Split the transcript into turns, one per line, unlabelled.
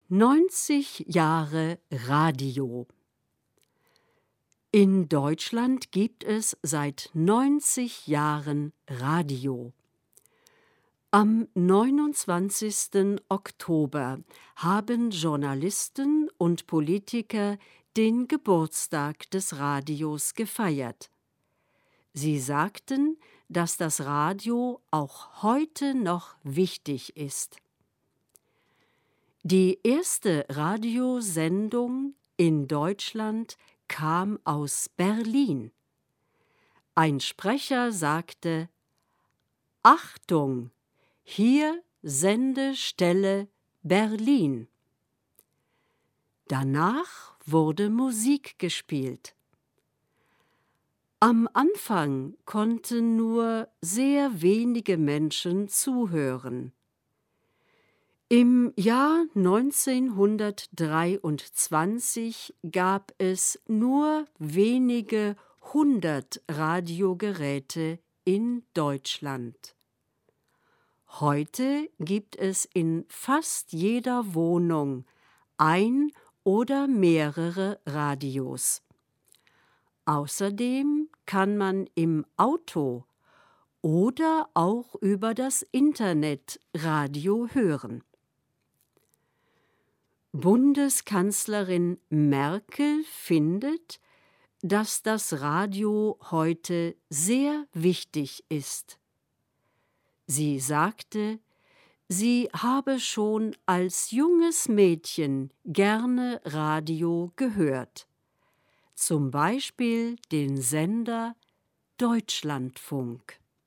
90 Jahre Radio. In Deutschland gibt es seit 90 Jahren Radio. Am 29. Oktober haben Journalisten und Politiker den Geburtstag des Radios gefeiert. Sie sagten, dass das Radio auch heute noch wichtig ist. Die erste Radiosendung in Deutschland kam aus Berlin. Ein Sprecher sagte: Achtung, hier Sendestelle Berlin. Danach wurde Musik gespielt. Am Anfang konnten nur sehr wenige Menschen zuhören. Im Jahr 1923 gab es nur wenige 100 Radiogeräte in Deutschland. Heute gibt es in fast jeder Wohnung ein oder mehrere Radios. Außerdem kann man im Auto oder auch über das Internet Radio hören. Bundeskanzlerin Merkel findet, dass das Radio heute sehr wichtig ist. Sie sagte, sie habe schon als junges Mädchen gerne Radio gehört, zum Beispiel den Sender Deutschlandfunk.